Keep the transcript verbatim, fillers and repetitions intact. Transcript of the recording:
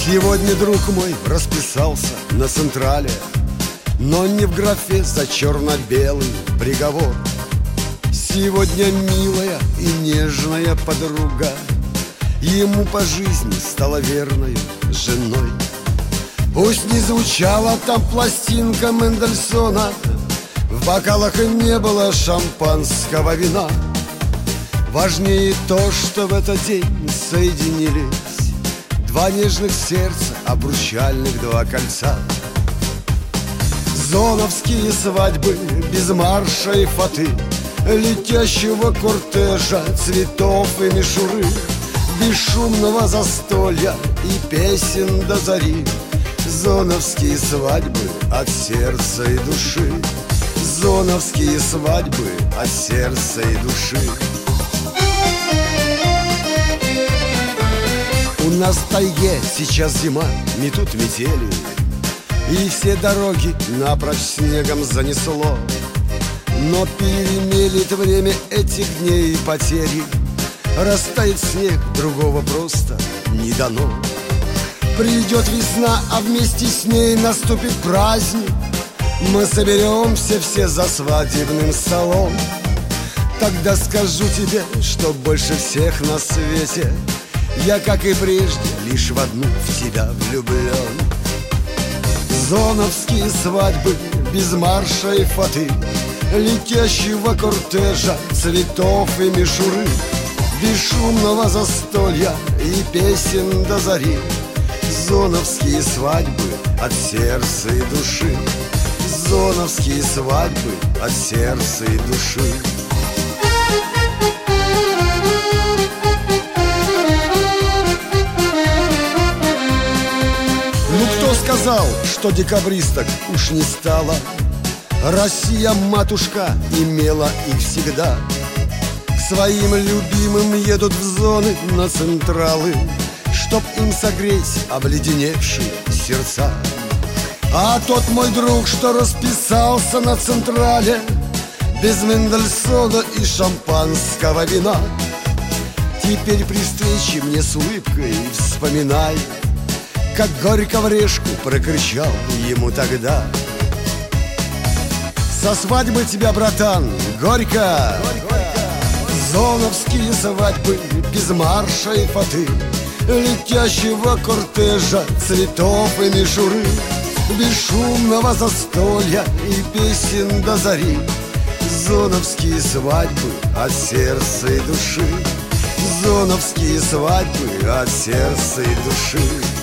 Сегодня друг мой расписался на Централе, но не в графе за черно-белый приговор. Сегодня милая и нежная подруга ему по жизни стала верной женой. Пусть не звучала там пластинка Мендельсона, в бокалах и не было шампанского вина. Важнее то, что в этот день соединились два нежных сердца, обручальных два кольца. Зоновские свадьбы без марша и фаты, летящего кортежа, цветов и мишуры, бесшумного застолья и песен до зари. Зоновские свадьбы от сердца и души. Зоновские свадьбы от сердца и души. У нас в тайге сейчас зима, метут метели, и все дороги напрочь снегом занесло. Но перемелет время этих дней и потери, растает снег, другого просто не дано. Придет весна, а вместе с ней наступит праздник. Мы соберемся все за свадебным столом. Тогда скажу тебе, что больше всех на свете я, как и прежде, лишь в одну в тебя влюблен. Зоновские свадьбы без марша и фаты, летящего кортежа, цветов и мишуры, бесшумного застолья и песен до зари. Зоновские свадьбы от сердца и души. Зоновские свадьбы от сердца и души. Ну кто сказал, что декабристок уж не стало? Россия, матушка, имела их всегда. К своим любимым едут в зоны на централы, чтоб им согреть обледеневшие сердца. А тот мой друг, что расписался на Централе, без Мендельсона и шампанского вина, теперь при встрече мне с улыбкой вспоминай, как горько в решку прокричал ему тогда: со свадьбы тебя, братан, горько! Зоновские свадьбы без марша и фаты, летящего кортежа, цветов и мишуры, бесшумного застолья и песен до зари. Зоновские свадьбы от сердца и души. Зоновские свадьбы от сердца и души.